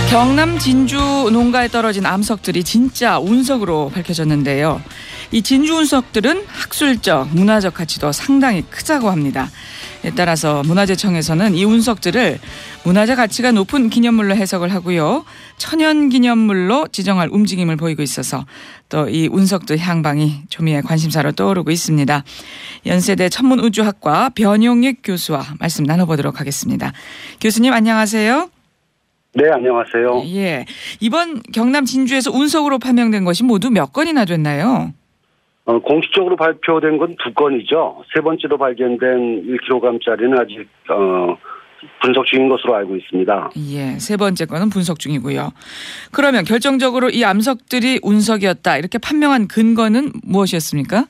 경남 진주 농가에 떨어진 암석들이 진짜 운석으로 밝혀졌는데요. 이 진주 운석들은 학술적, 문화적 가치도 상당히 크다고 합니다. 따라서 문화재청에서는 이 운석들을 문화재 가치가 높은 기념물로 해석을 하고요. 천연기념물로 지정할 움직임을 보이고 있어서 또 이 운석들 향방이 초미의 관심사로 떠오르고 있습니다. 연세대 천문우주학과 변용익 교수와 말씀 나눠보도록 하겠습니다. 교수님 안녕하세요. 네, 안녕하세요. 예, 이번 경남 진주에서 운석으로 판명된 것이 모두 몇 건이나 됐나요? 공식적으로 발표된 건 2건이죠. 세 번째로 발견된 1kg짜리는 아직 분석 중인 것으로 알고 있습니다. 예, 세 번째 거는 분석 중이고요. 그러면 결정적으로 이 암석들이 운석이었다 이렇게 판명한 근거는 무엇이었습니까?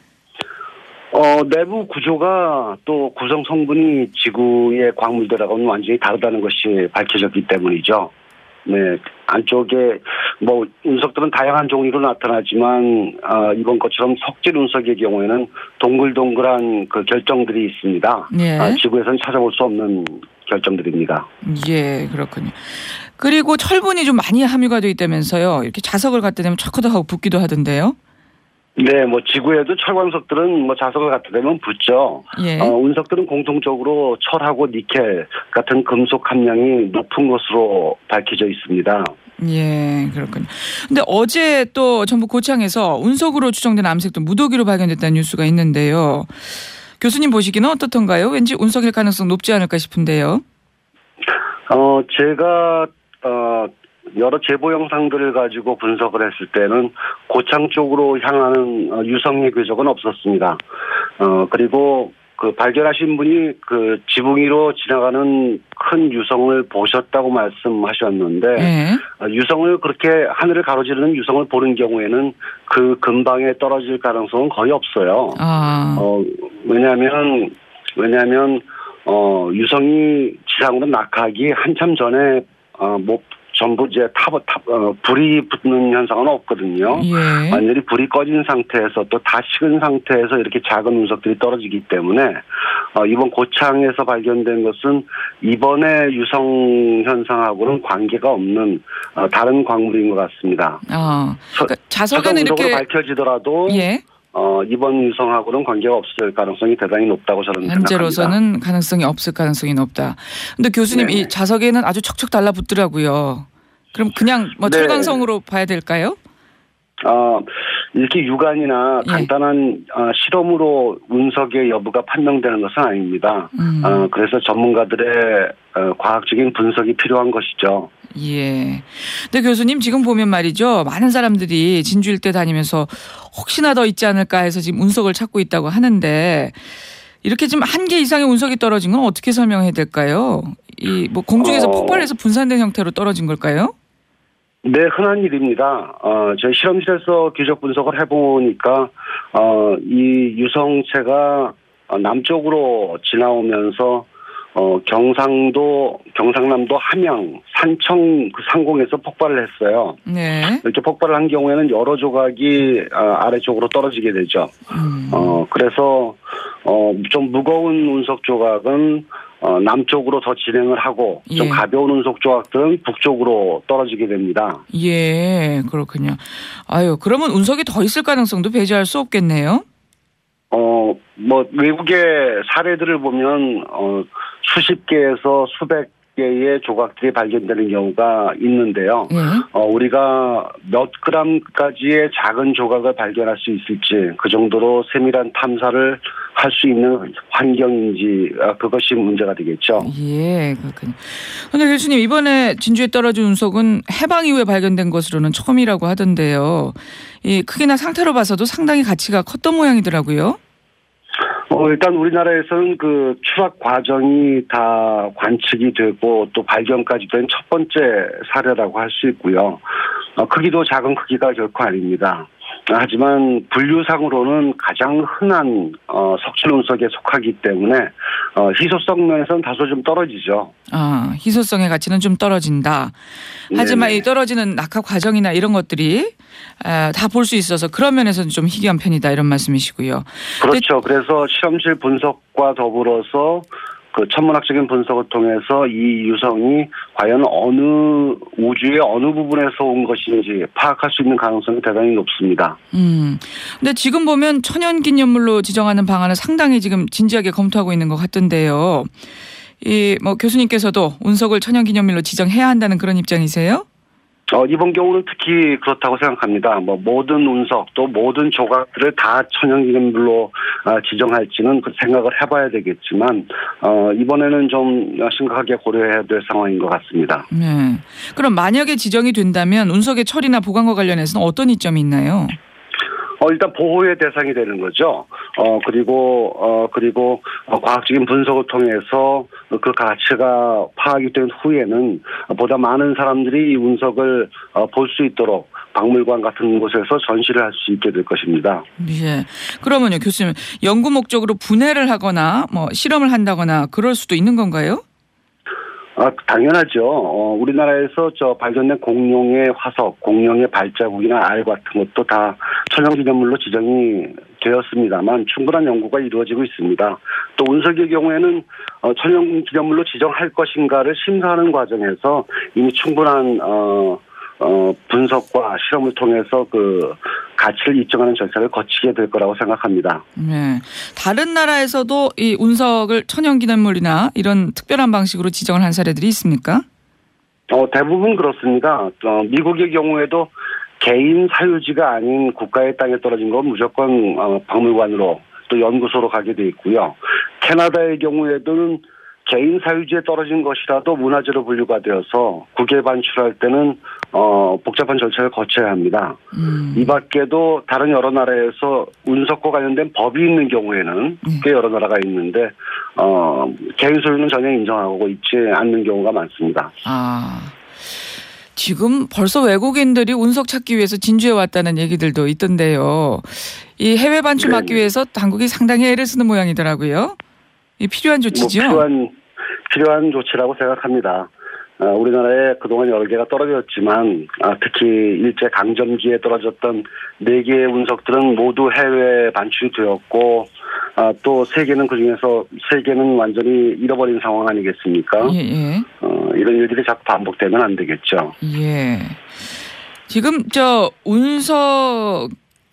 내부 구조가 또 구성 성분이 지구의 광물들하고는 완전히 다르다는 것이 밝혀졌기 때문이죠. 네, 안쪽에 운석들은 다양한 종류로 나타나지만 이번 것처럼 석질 운석의 경우에는 동글동글한 그 결정들이 있습니다. 예. 지구에서는 찾아볼 수 없는 결정들입니다. 예, 그렇군요. 그리고 철분이 좀 많이 함유가 돼 있다면서요. 이렇게 자석을 갖다 대면 척하도 하고 붓기도 하던데요. 네, 지구에도 철광석들은 자석을 갖다 대면 붙죠. 예. 운석들은 공통적으로 철하고 니켈 같은 금속 함량이 높은 것으로 밝혀져 있습니다. 예, 그렇군요. 근데 어제 또 전북 고창에서 운석으로 추정된 암석도 무더기로 발견됐다는 뉴스가 있는데요. 교수님 보시기는 어떻던가요? 왠지 운석일 가능성 높지 않을까 싶은데요. 제가 여러 제보 영상들을 가지고 분석을 했을 때는 고창 쪽으로 향하는 유성의 궤적은 없었습니다. 그리고 그 발견하신 분이 그 지붕 위로 지나가는 큰 유성을 보셨다고 말씀하셨는데 유성을 그렇게 하늘을 가로지르는 유성을 보는 경우에는 그 근방에 떨어질 가능성은 거의 없어요. 왜냐하면 유성이 지상으로 낙하하기 한참 전에 전부 이제 불이 붙는 현상은 없거든요. 예. 완전히 불이 꺼진 상태에서 또 다 식은 상태에서 이렇게 작은 운석들이 떨어지기 때문에 이번 고창에서 발견된 것은 이번에 유성 현상하고는 관계가 없는 다른 광물인 것 같습니다. 그러니까 자석에는 이렇게 밝혀지더라도 예. 이번 유성하고는 관계가 없을 가능성이 대단히 높다고 저는 생각합니다. 현재로서는 가능성이 없을 가능성이 높다. 근데 교수님 이 자석에는 아주 척척 달라붙더라고요. 그럼 그냥 철광성으로 봐야 될까요? 이렇게 육안이나 간단한 실험으로 운석의 여부가 판명되는 것은 아닙니다. 그래서 전문가들의 과학적인 분석이 필요한 것이죠. 예. 근데 교수님 지금 보면 말이죠. 많은 사람들이 진주 일대 다니면서 혹시나 더 있지 않을까 해서 지금 운석을 찾고 있다고 하는데 이렇게 지금 1개 이상의 운석이 떨어진 건 어떻게 설명해야 될까요? 공중에서 폭발해서 분산된 형태로 떨어진 걸까요? 네, 흔한 일입니다. 저희 실험실에서 궤적 분석을 해보니까 이 유성체가 남쪽으로 지나오면서 경상남도 함양 산청 그 상공에서 폭발을 했어요. 네. 이렇게 폭발을 한 경우에는 여러 조각이 아래쪽으로 떨어지게 되죠. 그래서 좀 무거운 운석 조각은 남쪽으로 더 진행을 하고 좀 가벼운 운석 조각들은 북쪽으로 떨어지게 됩니다. 예, 그렇군요. 그러면 운석이 더 있을 가능성도 배제할 수 없겠네요. 외국의 사례들을 보면 수십 개에서 수백 개의 조각들이 발견되는 경우가 있는데요. 우리가 몇 그램까지의 작은 조각을 발견할 수 있을지 그 정도로 세밀한 탐사를 할 수 있는 환경인지 그것이 문제가 되겠죠. 예, 그렇군요. 그런데 교수님 이번에 진주에 떨어진 운석은 해방 이후에 발견된 것으로는 처음이라고 하던데요. 이 크기나 상태로 봐서도 상당히 가치가 컸던 모양이더라고요. 일단 우리나라에서는 그 추락 과정이 다 관측이 되고 또 발견까지 된 첫 번째 사례라고 할 수 있고요. 크기도 작은 크기가 결코 아닙니다. 하지만 분류상으로는 가장 흔한 석질 운석에 속하기 때문에 희소성 면에서는 다소 좀 떨어지죠. 희소성의 가치는 좀 떨어진다. 하지만 이 떨어지는 낙하 과정이나 이런 것들이 다 볼 수 있어서 그런 면에서는 좀 희귀한 편이다 이런 말씀이시고요. 그렇죠. 그래서 실험실 분석과 더불어서 그 천문학적인 분석을 통해서 이 유성이 과연 어느 우주의 어느 부분에서 온 것인지 파악할 수 있는 가능성이 대단히 높습니다. 근데 지금 보면 천연기념물로 지정하는 방안을 상당히 지금 진지하게 검토하고 있는 것 같던데요. 뭐 교수님께서도 운석을 천연기념물로 지정해야 한다는 그런 입장이세요? 이번 경우는 특히 그렇다고 생각합니다. 뭐 모든 운석 또 모든 조각들을 다 천연기념물로 지정할지는 그 생각을 해봐야 되겠지만 이번에는 좀 심각하게 고려해야 될 상황인 것 같습니다. 네. 그럼 만약에 지정이 된다면 운석의 처리나 보관과 관련해서는 어떤 이점이 있나요? 일단 보호의 대상이 되는 거죠. 그리고 과학적인 분석을 통해서 그 가치가 파악이 된 후에는 보다 많은 사람들이 이 운석을 볼 수 있도록 박물관 같은 곳에서 전시를 할 수 있게 될 것입니다. 예. 그러면요, 교수님, 연구 목적으로 분해를 하거나 뭐 실험을 한다거나 그럴 수도 있는 건가요? 당연하죠. 우리나라에서 발견된 공룡의 화석, 공룡의 발자국이나 알 같은 것도 다 천연기념물로 지정이 되었습니다만 충분한 연구가 이루어지고 있습니다. 또 운석의 경우에는 천연기념물로 지정할 것인가를 심사하는 과정에서 이미 충분한 분석과 실험을 통해서 그 가치를 입증하는 절차를 거치게 될 거라고 생각합니다. 네. 다른 나라에서도 이 운석을 천연기념물이나 이런 특별한 방식으로 지정을 한 사례들이 있습니까? 대부분 그렇습니다. 미국의 경우에도 개인 사유지가 아닌 국가의 땅에 떨어진 건 무조건 박물관으로 또 연구소로 가게 돼 있고요. 캐나다의 경우에는 개인 사유지에 떨어진 것이라도 문화재로 분류가 되어서 국외에 반출할 때는 복잡한 절차를 거쳐야 합니다. 이 밖에도 다른 여러 나라에서 운석과 관련된 법이 있는 경우에는 꽤 여러 나라가 있는데 개인 소유는 전혀 인정하고 있지 않는 경우가 많습니다. 지금 벌써 외국인들이 운석 찾기 위해서 진주에 왔다는 얘기들도 있던데요. 이 해외 반출 막기 위해서 당국이 상당히 애를 쓰는 모양이더라고요. 이 필요한 조치죠? 필요한 조치라고 생각합니다. 우리나라에 그동안 여러 개가 떨어졌지만 특히 일제 강점기에 떨어졌던 4개의 운석들은 모두 해외 반출이 되었고 또 3개는 그중에서 3개는 완전히 잃어버린 상황 아니겠습니까? 예. 이런 일들이 자꾸 반복되면 안 되겠죠. 예. 지금 운석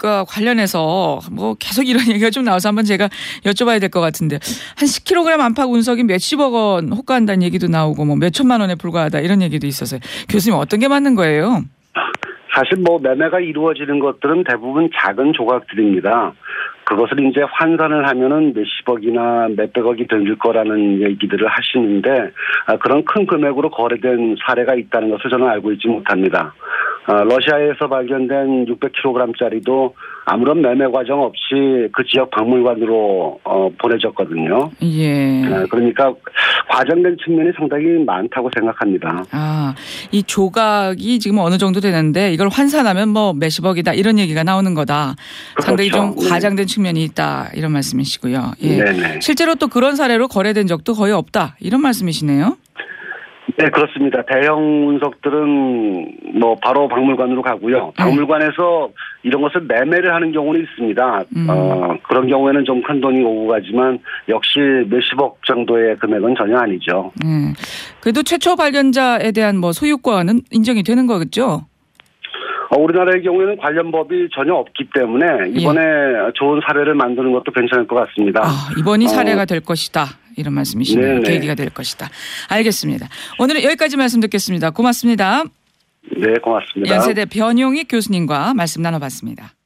관련해서 뭐 계속 이런 얘기가 좀 나와서 한번 제가 여쭤봐야 될 것 같은데 한 10kg 안팎 운석이 몇십억 원 호가한다는 얘기도 나오고 뭐 몇천만 원에 불과하다 이런 얘기도 있어서요. 교수님 어떤 게 맞는 거예요? 사실 매매가 이루어지는 것들은 대부분 작은 조각들입니다. 그것을 이제 환산을 하면은 몇십억이나 몇백억이 될 거라는 얘기들을 하시는데 그런 큰 금액으로 거래된 사례가 있다는 것을 저는 알고 있지 못합니다. 러시아에서 발견된 600kg짜리도 아무런 매매 과정 없이 그 지역 박물관으로 보내졌거든요. 예. 그러니까 과장된 측면이 상당히 많다고 생각합니다. 이 조각이 지금 어느 정도 되는데 이걸 환산하면 뭐 몇십억이다 이런 얘기가 나오는 거다. 그렇죠. 상당히 좀 과장된 측면이 있다 이런 말씀이시고요. 예. 네네. 실제로 또 그런 사례로 거래된 적도 거의 없다 이런 말씀이시네요. 네, 그렇습니다. 대형 운석들은 바로 박물관으로 가고요. 박물관에서 이런 것을 매매를 하는 경우는 있습니다. 그런 경우에는 좀 큰 돈이 오고 가지만 역시 몇십억 정도의 금액은 전혀 아니죠. 그래도 최초 발견자에 대한 소유권은 인정이 되는 거겠죠? 우리나라의 경우에는 관련 법이 전혀 없기 때문에 이번에 좋은 사례를 만드는 것도 괜찮을 것 같습니다. 이번이 사례가 될 것이다. 이런 말씀이시네요. 계기가 될 것이다. 알겠습니다. 오늘은 여기까지 말씀 듣겠습니다. 고맙습니다. 네, 고맙습니다. 연세대 변용익 교수님과 말씀 나눠봤습니다.